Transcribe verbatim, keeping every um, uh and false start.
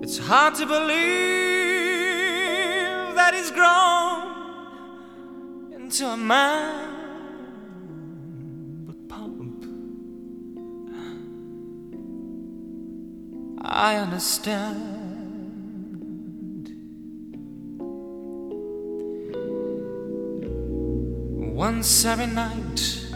It's hard to believe that he's grown into a man, but pump, I understand. Once every night